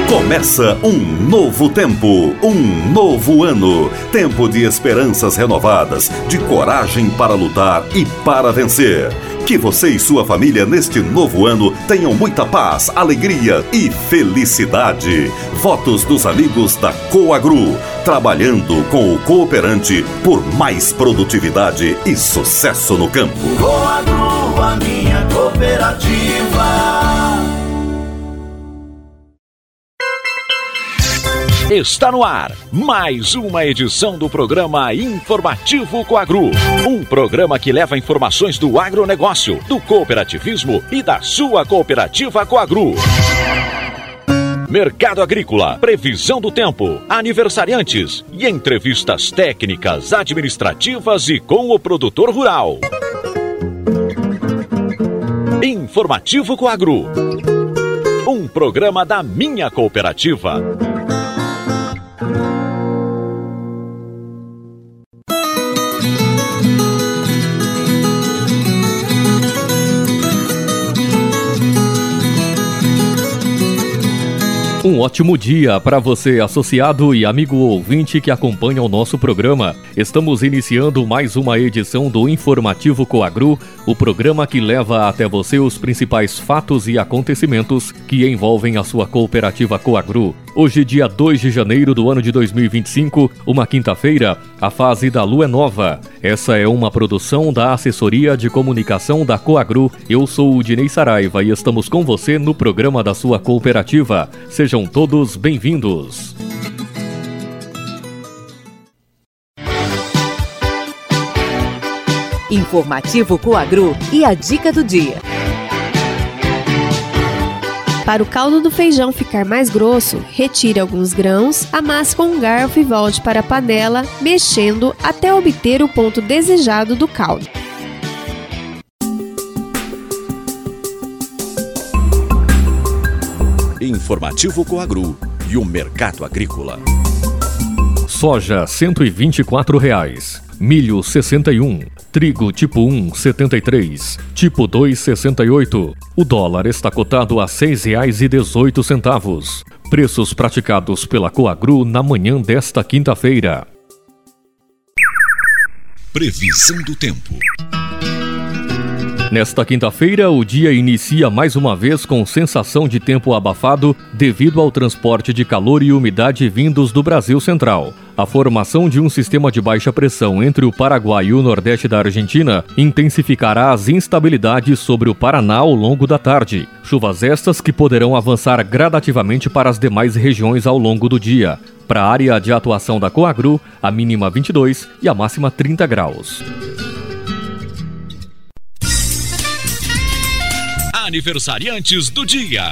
Começa um novo tempo, um novo ano. Tempo de esperanças renovadas, de coragem para lutar e para vencer. Que você e sua família neste novo ano tenham muita paz, alegria e felicidade. Votos dos amigos da Coagru, trabalhando com o cooperante por mais produtividade e sucesso no campo. Coagru, a minha cooperativa. Está no ar mais uma edição do programa Informativo Coagru. Um programa que leva informações do agronegócio, do cooperativismo e da sua cooperativa Coagru. Mercado agrícola, previsão do tempo, aniversariantes e entrevistas técnicas, administrativas e com o produtor rural. Informativo Coagru. Um programa da minha cooperativa. Um ótimo dia para você, associado e amigo ouvinte que acompanha o nosso programa. Estamos iniciando mais uma edição do Informativo Coagru, o programa que leva até você os principais fatos e acontecimentos que envolvem a sua cooperativa Coagru. Hoje, dia 2 de janeiro do ano de 2025, uma quinta-feira, a fase da lua é nova. Essa é uma produção da Assessoria de Comunicação da Coagru. Eu sou o Dinei Saraiva e estamos com você no programa da sua cooperativa. Sejam todos bem-vindos. Informativo Coagru e a dica do dia. Para o caldo do feijão ficar mais grosso, retire alguns grãos, amasse com um garfo e volte para a panela, mexendo até obter o ponto desejado do caldo. Informativo Coagru e o mercado agrícola. Soja, R$ 124,00. Milho, 61. Trigo tipo 1, 73. Tipo 2, 68. O dólar está cotado a R$ 6,18. Preços praticados pela Coagru na manhã desta quinta-feira. Previsão do tempo. Nesta quinta-feira, o dia inicia mais uma vez com sensação de tempo abafado devido ao transporte de calor e umidade vindos do Brasil Central. A formação de um sistema de baixa pressão entre o Paraguai e o Nordeste da Argentina intensificará as instabilidades sobre o Paraná ao longo da tarde. Chuvas estas que poderão avançar gradativamente para as demais regiões ao longo do dia. Para a área de atuação da Coagru, a mínima 22 e a máxima 30 graus. Aniversariantes do dia.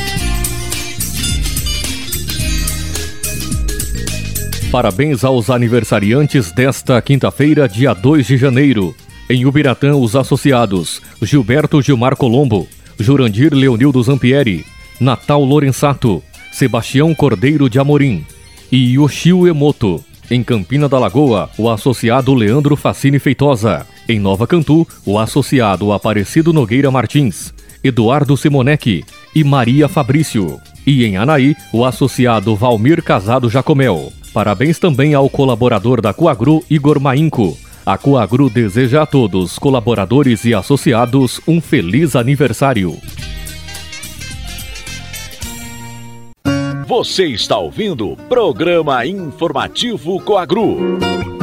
Parabéns aos aniversariantes desta quinta-feira, dia 2 de janeiro. Em Ubiratã, os associados Gilberto Gilmar Colombo, Jurandir Leonildo Zampieri, Natal Lorenzato, Sebastião Cordeiro de Amorim e Yoshio Emoto. Em Campina da Lagoa, o associado Leandro Facini Feitosa. Em Nova Cantu, o associado Aparecido Nogueira Martins, Eduardo Simonetti e Maria Fabrício. E em Anaí, o associado Valmir Casado Jacomel. Parabéns também ao colaborador da Coagru, Igor Mainco. A Coagru deseja a todos, colaboradores e associados, um feliz aniversário. Você está ouvindo o programa Informativo Coagru.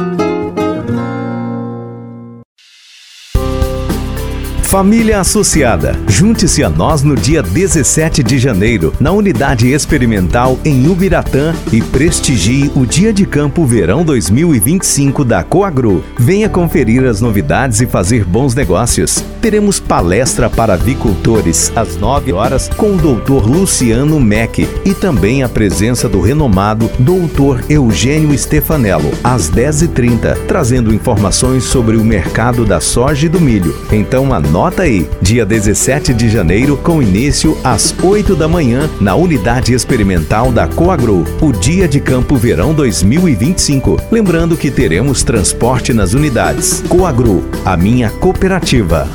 Família associada, junte-se a nós no dia 17 de janeiro, na Unidade Experimental em Ubiratã e prestigie o Dia de Campo Verão 2025 da Coagru. Venha conferir as novidades e fazer bons negócios. Teremos palestra para avicultores às 9 horas com o Dr. Luciano Meck e também a presença do renomado Dr. Eugênio Stefanello às 10h30, trazendo informações sobre o mercado da soja e do milho. Então anota aí, dia 17 de janeiro, com início às 8 da manhã, na Unidade Experimental da Coagru, o Dia de Campo Verão 2025. Lembrando que teremos transporte nas unidades. Coagru, a minha cooperativa.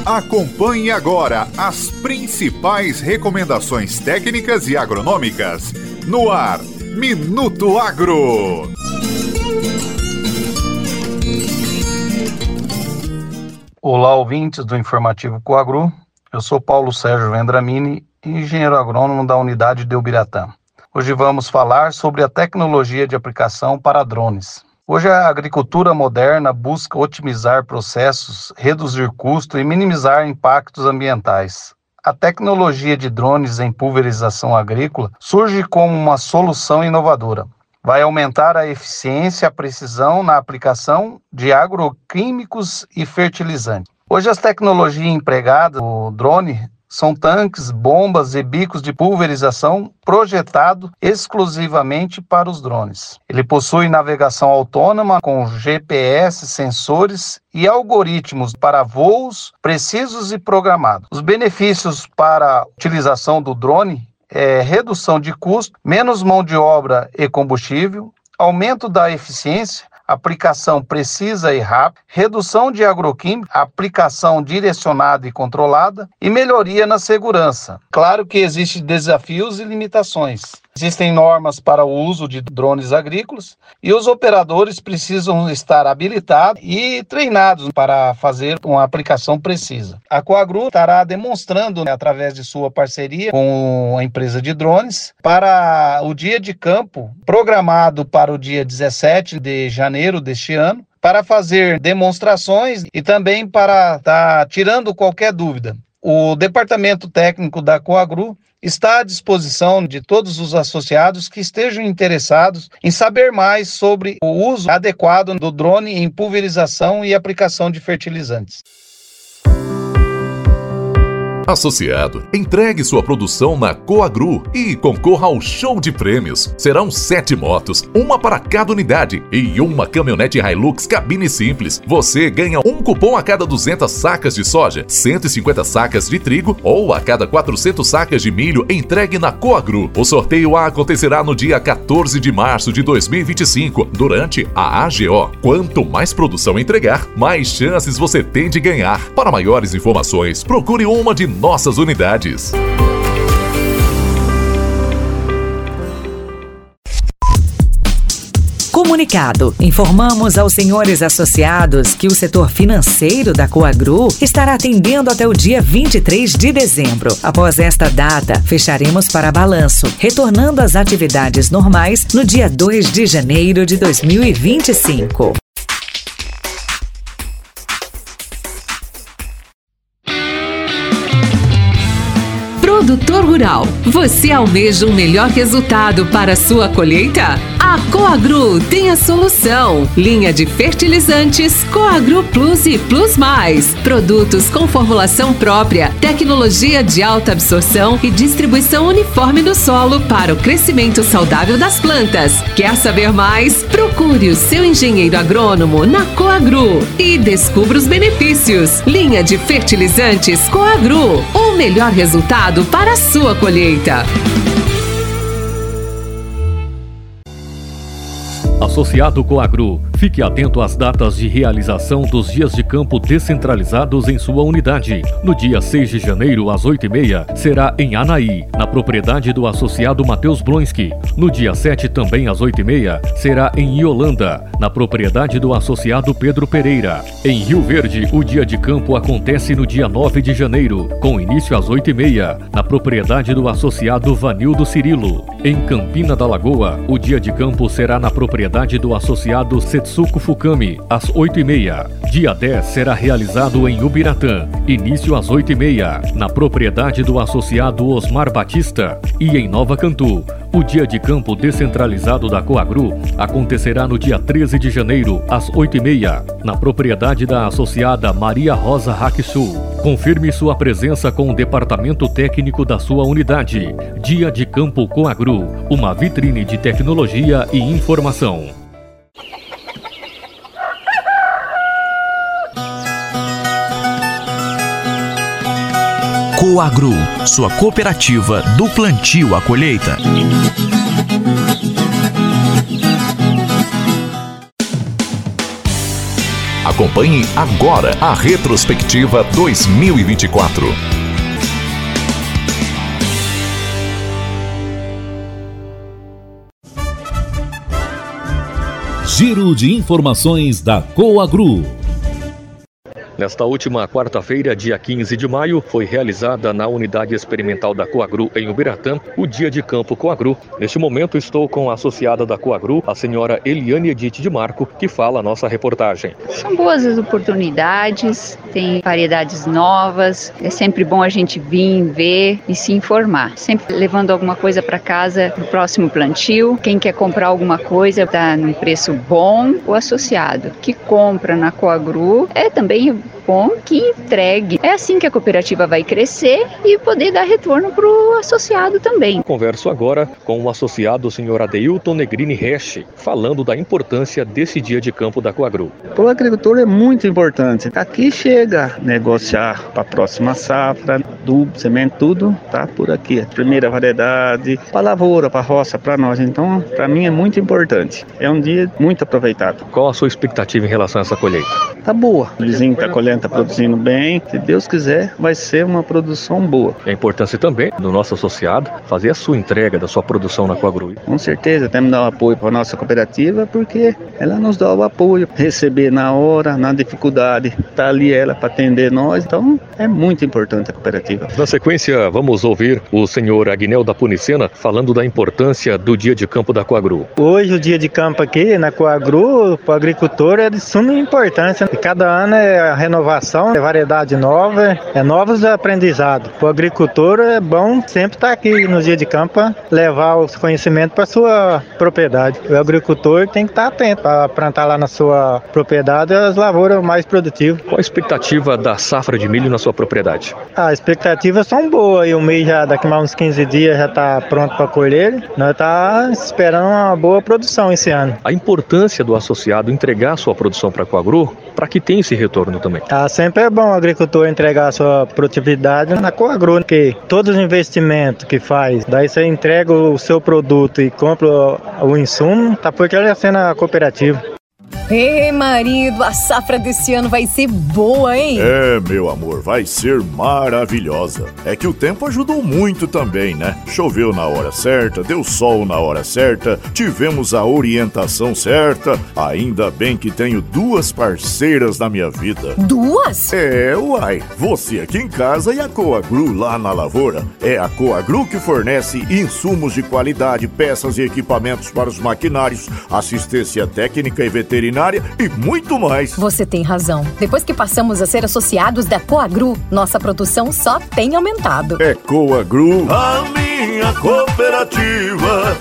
Acompanhe agora as principais recomendações técnicas e agronômicas. No ar, Minuto Agro. Olá, ouvintes do Informativo Coagru. Eu sou Paulo Sérgio Vendramini, engenheiro agrônomo da unidade de Ubiratã. Hoje vamos falar sobre a tecnologia de aplicação para drones. Hoje a agricultura moderna busca otimizar processos, reduzir custos e minimizar impactos ambientais. A tecnologia de drones em pulverização agrícola surge como uma solução inovadora. Vai aumentar a eficiência e a precisão na aplicação de agroquímicos e fertilizantes. Hoje as tecnologias empregadas no drone são tanques, bombas e bicos de pulverização projetados exclusivamente para os drones. Ele possui navegação autônoma com GPS, sensores e algoritmos para voos precisos e programados. Os benefícios para a utilização do drone é redução de custo, menos mão de obra e combustível, aumento da eficiência, aplicação precisa e rápida, redução de agroquímicos, aplicação direcionada e controlada e melhoria na segurança. Claro que existem desafios e limitações. Existem normas para o uso de drones agrícolas e os operadores precisam estar habilitados e treinados para fazer uma aplicação precisa. A Coagru estará demonstrando, através de sua parceria com a empresa de drones, para o dia de campo, programado para o dia 17 de janeiro deste ano, para fazer demonstrações e também para estar tirando qualquer dúvida. O departamento técnico da Coagru está à disposição de todos os associados que estejam interessados em saber mais sobre o uso adequado do drone em pulverização e aplicação de fertilizantes. Associado, entregue sua produção na Coagru e concorra ao show de prêmios. Serão 7 motos, uma para cada unidade e uma caminhonete Hilux cabine simples. Você ganha um cupom a cada 200 sacas de soja, 150 sacas de trigo ou a cada 400 sacas de milho entregue na Coagru. O sorteio acontecerá no dia 14 de março de 2025, durante a AGO. Quanto mais produção entregar, mais chances você tem de ganhar. Para maiores informações, procure uma de nossas unidades. Comunicado. Informamos aos senhores associados que o setor financeiro da Coagru estará atendendo até o dia 23 de dezembro. Após esta data, fecharemos para balanço, retornando às atividades normais no dia 2 de janeiro de 2025. Produtor rural, você almeja um melhor resultado para a sua colheita? A Coagru tem a solução. Linha de fertilizantes Coagru Plus e Plus Mais. Produtos com formulação própria, tecnologia de alta absorção e distribuição uniforme no solo para o crescimento saudável das plantas. Quer saber mais? Procure o seu engenheiro agrônomo na Coagru e descubra os benefícios. Linha de fertilizantes Coagru, o melhor resultado para a sua colheita. Associado Coagru, fique atento às datas de realização dos dias de campo descentralizados em sua unidade. No dia 6 de janeiro, às 8h30, será em Anaí, na propriedade do associado Matheus Blonski. No dia 7, também às 8h30, será em Iolanda, na propriedade do associado Pedro Pereira. Em Rio Verde, o dia de campo acontece no dia 9 de janeiro, com início às 8h30, na propriedade do associado Vanildo Cirilo. Em Campina da Lagoa, o dia de campo será na propriedade do associado Setsuko Fukami, às 8h30. Dia 10 será realizado em Ubiratã, início às 8h30, na propriedade do associado Osmar Batista. E em Nova Cantu, o dia de campo descentralizado da Coagru acontecerá no dia 13 de janeiro, às 8h30, na propriedade da associada Maria Rosa Hakisu. Confirme sua presença com o departamento técnico da sua unidade. Dia de Campo Coagru, uma vitrine de tecnologia e informação. Coagru, sua cooperativa do plantio à colheita. Acompanhe agora a Retrospectiva 2024. Giro de informações da Coagru. Nesta última quarta-feira, dia 15 de maio, foi realizada na Unidade Experimental da Coagru em Ubiratã o Dia de Campo Coagru. Neste momento estou com a associada da Coagru, a senhora Eliane Edith de Marco, que fala a nossa reportagem. São boas as oportunidades, tem variedades novas, é sempre bom a gente vir, ver e se informar. Sempre levando alguma coisa para casa no próximo plantio. Quem quer comprar alguma coisa está num preço bom, o associado que compra na Coagru é também bom que entregue. É assim que a cooperativa vai crescer e poder dar retorno para o associado também. Converso agora com o associado, o senhor Adeilton Negrini Resch, falando da importância desse dia de campo da Coagru. Para o agricultor é muito importante. Aqui chega negociar para a próxima safra, adubo, semente, tudo tá por aqui. A primeira variedade, para a lavoura, para a roça, para nós. Então, para mim é muito importante. É um dia muito aproveitado. Qual a sua expectativa em relação a essa colheita? Tá boa. O vizinho está colhendo, está produzindo bem. Se Deus quiser, vai ser uma produção boa. É importante também do nosso associado fazer a sua entrega da sua produção na Coagru. Com certeza, temos que dar o apoio para a nossa cooperativa, porque ela nos dá o apoio, receber na hora, na dificuldade, tá ali ela para atender nós. Então, é muito importante a cooperativa. Na sequência, vamos ouvir o senhor Agnel da Punicena falando da importância do dia de campo da Coagru. Hoje, o dia de campo aqui na Coagru, para o agricultor, é de suma importância. E cada ano é a renovação, é variedade nova, é novos aprendizados. Para o agricultor é bom sempre estar aqui no dia de campo para levar os conhecimentos para a sua propriedade. O agricultor tem que estar atento para plantar lá na sua propriedade as lavouras mais produtivas. Qual a expectativa da safra de milho na sua propriedade? As expectativas são boas e o mês já daqui a uns 15 dias já está pronto para colher. Nós estamos esperando uma boa produção esse ano. A importância do associado entregar a sua produção para a Coagru para que tenha esse retorno também. Sempre é bom o agricultor entregar a sua produtividade na Coagru, porque todos os investimentos que faz, daí você entrega o seu produto e compra o insumo, tá fortalecendo a cooperativa. Ei, marido, a safra desse ano vai ser boa, hein? É, meu amor, vai ser maravilhosa. É que o tempo ajudou muito também, né? Choveu na hora certa, deu sol na hora certa, tivemos a orientação certa. Ainda bem que tenho duas parceiras na minha vida. Duas? É, uai. Você aqui em casa e a Coagru lá na lavoura. É a Coagru que fornece insumos de qualidade, peças e equipamentos para os maquinários, assistência técnica e veterinária e muito mais. Você tem razão. Depois que passamos a ser associados da Coagru, nossa produção só tem aumentado. É Coagru, a minha cooperativa.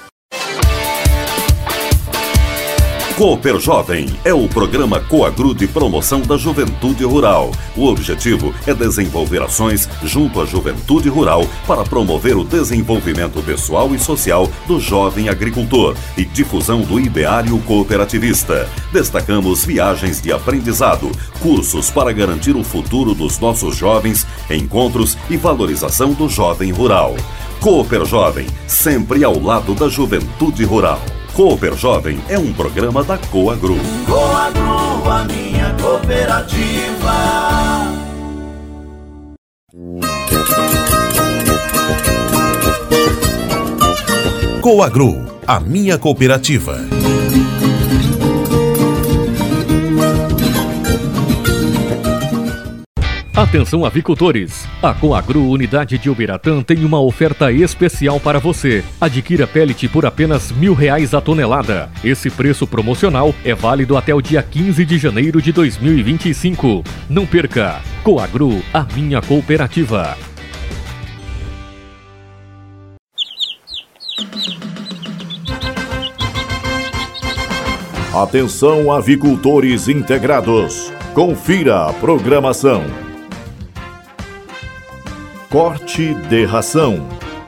Cooper Jovem é o programa Coagru de promoção da juventude rural. O objetivo é desenvolver ações junto à juventude rural para promover o desenvolvimento pessoal e social do jovem agricultor e difusão do ideário cooperativista. Destacamos viagens de aprendizado, cursos para garantir o futuro dos nossos jovens, encontros e valorização do jovem rural. Cooper Jovem, sempre ao lado da juventude rural. Cooper Jovem é um programa da Coagru. Coagru, a minha cooperativa. Coagru, a minha cooperativa. Atenção, avicultores! A Coagru Unidade de Ubiratã tem uma oferta especial para você. Adquira pellet por apenas R$1.000 a tonelada. Esse preço promocional é válido até o dia 15 de janeiro de 2025. Não perca! Coagru, a minha cooperativa. Atenção, avicultores integrados. Confira a programação. Corte de ração.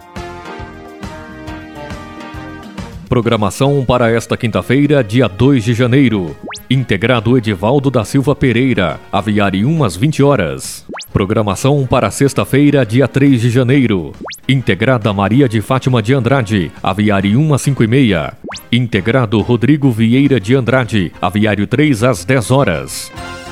Programação para esta quinta-feira, dia 2 de janeiro. Integrado Edivaldo da Silva Pereira, aviário 1 às 20 horas. Programação para sexta-feira, dia 3 de janeiro. Integrada Maria de Fátima de Andrade, aviário 1 às 5h30. Integrado Rodrigo Vieira de Andrade, aviário 3 às 10 horas.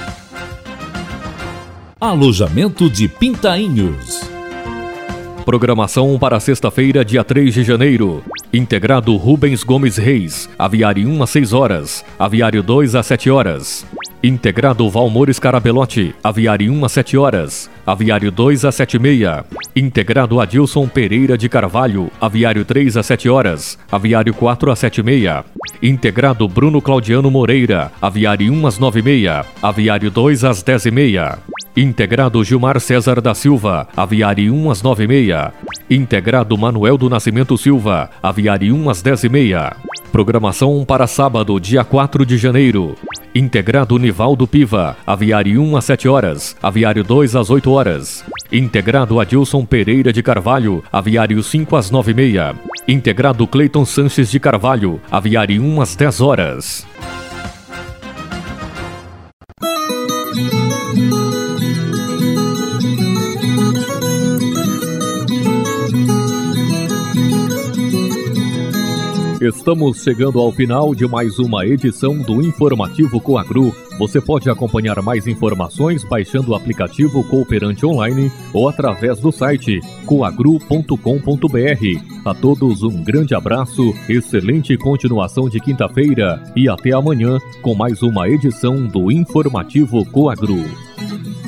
Alojamento de Pintainhos. Programação para sexta-feira, dia 3 de janeiro. Integrado Rubens Gomes Reis, aviário 1 às 6 horas, aviário 2 às 7 horas. Integrado Valmores Carabelotti, aviário 1 às 7 horas, aviário 2 às 7h30. Integrado Adilson Pereira de Carvalho, aviário 3 às 7 horas, aviário 4 às 7h30. Integrado Bruno Claudiano Moreira, aviário 1 às 9h30, aviário 2 às 10h30. Integrado Gilmar César da Silva, aviário 1 às 9h30. Integrado Manuel do Nascimento Silva, aviário 1 às 10h30. Programação para sábado, dia 4 de janeiro. Integrado Nivaldo Piva, aviário 1 às 7 horas, aviário 2 às 8 horas. Integrado Adilson Pereira de Carvalho, aviário 5 às 9h30. Integrado Cleiton Sanches de Carvalho, aviário 1 às 10 horas. Estamos chegando ao final de mais uma edição do Informativo Coagru. Você pode acompanhar mais informações baixando o aplicativo Cooperante Online ou através do site coagru.com.br. A todos um grande abraço, excelente continuação de quinta-feira e até amanhã com mais uma edição do Informativo Coagru.